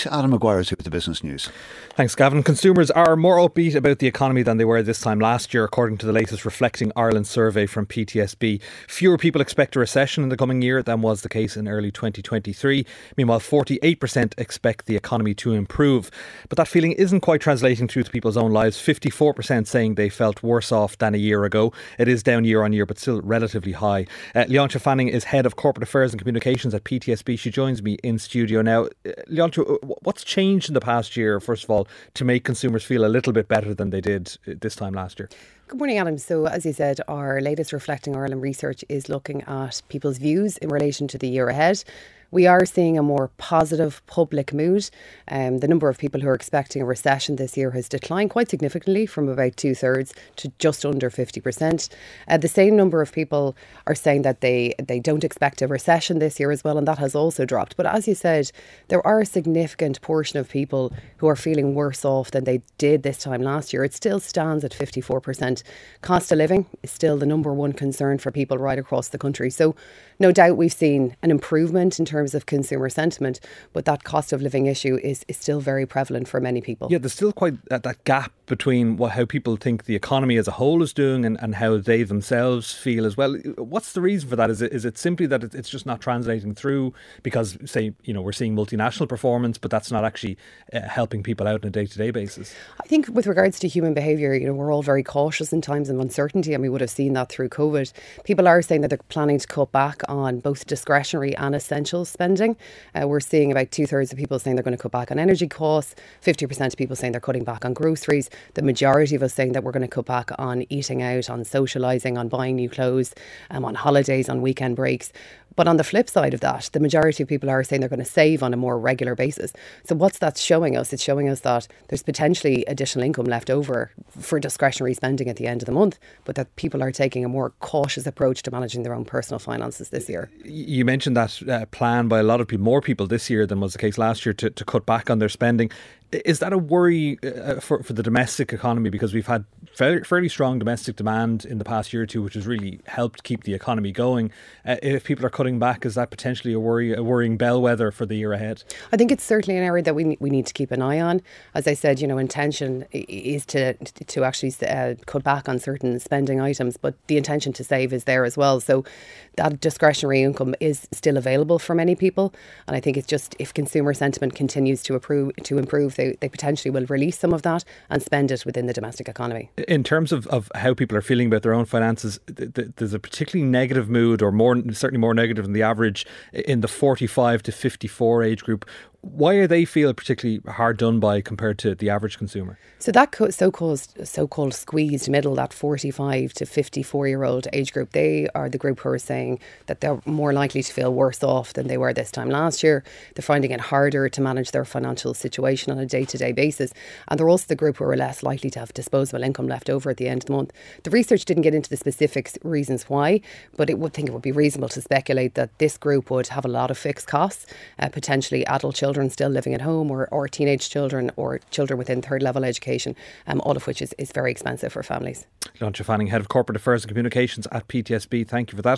Adam Maguire is here with the business news. Thanks, Gavin. Consumers are more upbeat about the economy than they were this time last year, according to the latest Reflecting Ireland survey from PTSB. Fewer people expect a recession in the coming year than was the case in early 2023. Meanwhile, 48% expect the economy to improve. But that feeling isn't quite translating through to people's own lives. 54% saying they felt worse off than a year ago. It is down year on year, but still relatively high. Leontia Fanning is Head of Corporate Affairs and Communications at PTSB. She joins me in studio now. Leontia, what's changed in the past year, first of all, to make consumers feel a little bit better than they did this time last year? Good morning, Adam. So, as you said, our latest Reflecting Ireland research is looking at people's views in relation to the year ahead. We are seeing a more positive public mood. The number of people who are expecting a recession this year has declined quite significantly from about 2/3 to just under 50%. The same number of people are saying that they don't expect a recession this year as well, and that has also dropped. But as you said, there are a significant portion of people who are feeling worse off than they did this time last year. It still stands at 54%. Cost of living is still the number one concern for people right across the country. So no doubt we've seen an improvement in terms of consumer sentiment, but that cost of living issue is still very prevalent for many people. Yeah, there's still quite that gap between how people think the economy as a whole is doing and how they themselves feel as well. What's the reason for that? Is it simply that it's just not translating through because, say, we're seeing multinational performance, but that's not actually helping people out on a day-to-day basis? I think with regards to human behaviour, we're all very cautious in times of uncertainty, and we would have seen that through COVID. People are saying that they're planning to cut back on both discretionary and essential spending. We're seeing about 2/3 of people saying they're going to cut back on energy costs, 50% of people saying they're cutting back on groceries, the majority of us saying that we're going to cut back on eating out, on socialising, on buying new clothes, on holidays, on weekend breaks. But on the flip side of that, the majority of people are saying they're going to save on a more regular basis. So what's that showing us? It's showing us that there's potentially additional income left over for discretionary spending at the end of the month, but that people are taking a more cautious approach to managing their own personal finances this year. You mentioned that plan by a lot of people, more people this year than was the case last year, to cut back on their spending. Is that a worry for the domestic economy? Because we've had fairly strong domestic demand in the past year or two, which has really helped keep the economy going. If people are cutting back, is that potentially a worrying bellwether for the year ahead? I think it's certainly an area that we need to keep an eye on. As I said, intention is to actually cut back on certain spending items, but the intention to save is there as well. So that discretionary income is still available for many people. And I think it's just if consumer sentiment continues to improve, they potentially will release some of that and spend it within the domestic economy. In terms of how people are feeling about their own finances, there's a particularly negative mood, or certainly more negative than the average, in the 45 to 54 age group. Why are they feel particularly hard done by compared to the average consumer? So that so-called squeezed middle, that 45 to 54-year-old age group, they are the group who are saying that they're more likely to feel worse off than they were this time last year. They're finding it harder to manage their financial situation on a day-to-day basis. And they're also the group who are less likely to have disposable income left over at the end of the month. The research didn't get into the specific reasons why, but it would be reasonable to speculate that this group would have a lot of fixed costs, potentially adult children still living at home, or teenage children, or children within third level education, all of which is very expensive for families. Leontia Fanning, Head of Corporate Affairs and Communications at PTSB. Thank you for that.